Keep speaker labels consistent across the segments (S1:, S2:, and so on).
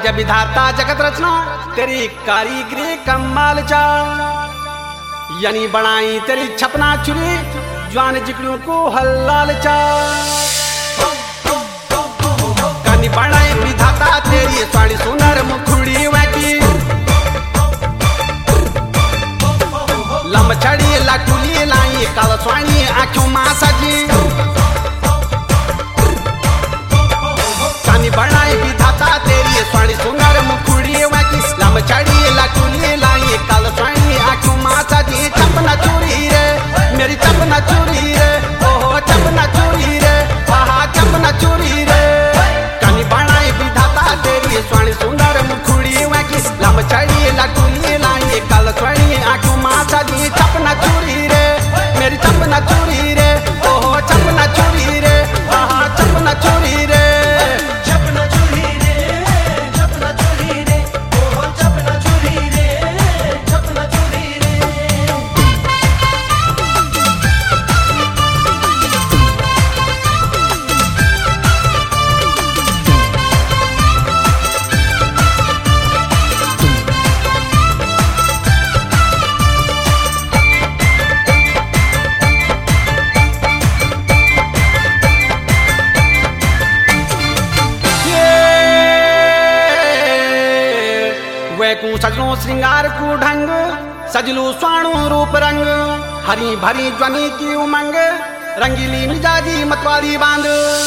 S1: भाग्य विधाता जगत रचना तेरी कारीगरी कमाल चा। यानी बनाई तेरी छपना चुरी जवान जिकड़ियों को हलाल चा। कनी बनाई विधाता तेरी स्वाणी सुनर मुखड़ी वैकी लम छड़ी लाटुली लाई काल स्वाणी आंखों मां सजी। कनी बनाई विधाता तेरी स्वाणी सुनर मुखड़ी वैकी लम छड़ी लाटुली लाई काल स्वाणी आंखों मां सजी। चपना चोरी रे मेरी चपना चोरी रे ओहो चपना चोरी रे आहा चपना चोरी रे। कनी बनाई विधाता तेरी स्वाणी सुंदर मुखड़ी वैकी लम छड़ी लाटुली लाई काल स्वाणी आंखों मां सजी। चपना चोरी रे मेरी चपना चोरी रे ओहो चपना चोरी रे आहा चपना चोरी रे। सजलो श्रृंगार को ढंग सजलू स्वाणु रूप रंग हरी भरी ध्वनि की उमंग रंगीली मिजाजी मतवाली बांध।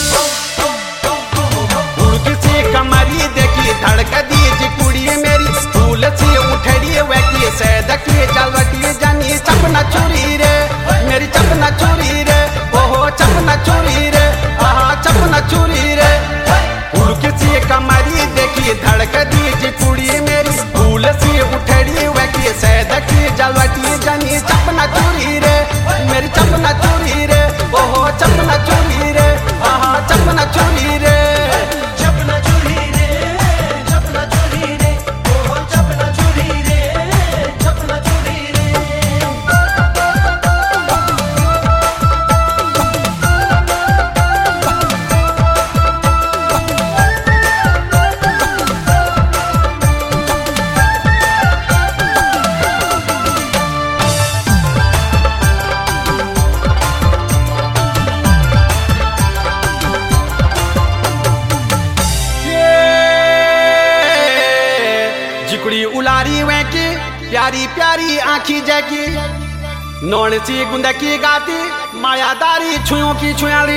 S1: से कमरी देखी धड़क दी जी कुड़ी मेरी फूल से उठड़ी वैकी सैदकी जलवटी जानी। चपना चोरी रे मेरी चपना चोरी रे ओहो चपना चोरी रे आहा चपना चोरी रे। से कमरी देखी धड़क दी जी कुड़ी मेरी फूल से उठड़ी वैकी सैदकी जलवटी जानी। चपना चोरी रे मेरी चपना चोरी रे ओहो चपना चोरी रे आहा चपना चोरी रे। जिकुड़ी उलारी वैकी प्यारी प्यारी आंखी जैकी नौन सी गुंदकी गाती मायादारी छुयों की छुयाली।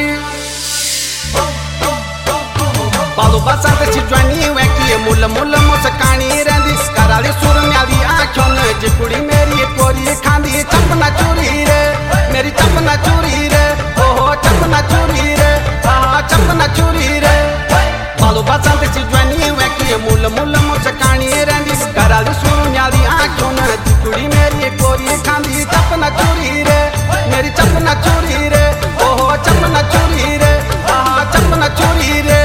S1: बालू बसंत सी ज्वानी वैकी मुल मुल मुस्कानी रंदी कराली सुर म्याली आंखों ने जिकुड़ी मेरी कोरी खांदी। चपना चोरी रे मेरी चपना चोरी रे ओहो चपना चोरी रे आहा चपना चोरी रे। बालू बसंत सी ज्वानी वैकी मुल मुल मुस्कानी रंदी कराली सुर म्याली आंखों ने जिकुड़ी मेरी कोरी खांदी। चपना चोरी रे मेरी चपना चोरी रे ओहो चपना चोरी रे आहा चपना चोरी रे।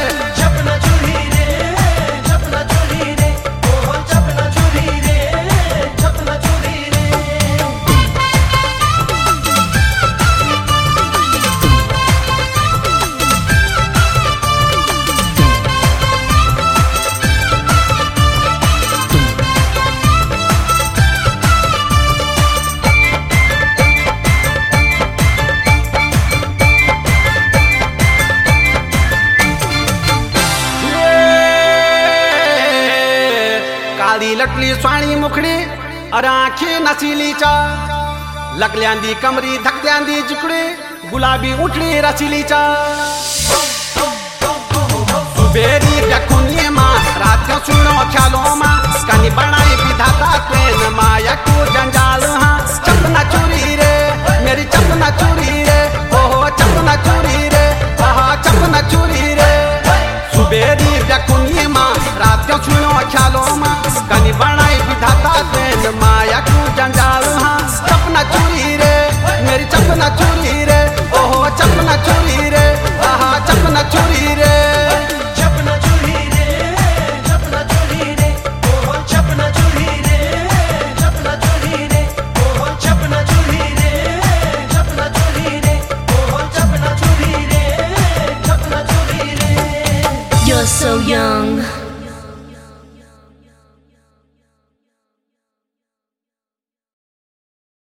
S1: काली लटली स्वाणी मुखड़ी और आंखें नसीली चा लगलियांदी कमरी धकद्यांदी जिकुड़ी गुलाबी उठड़ी रसीली चा। सुबेरी डकुनी माँ रात को सुनो ख्यालों माँ कनी बनाई विधाता प्रेम माया को जंजाल। हाँ चपना चोरी रे मेरी चपना चोरी रे ओहो चपना चोरी रे आहा चपना चोरी रे। सुबेरी डकुनी माँ रात को सुनो ख्यालों माँ कनी बनाई विधाता प्रेम माया को जंजाल। हाँ चपना चोरी रे मेरी चपना चोरी रे ओहो चपना चोरी रे आहा चपना चोरी रे।
S2: चपना चोरी रे चपना चोरी रे ओहो चपना चोरी रे चपना चोरी रे ओहो चपना चोरी रे चपना चोरी रे ओहो चपना चोरी रे चपना चोरी रे।
S3: You're so young.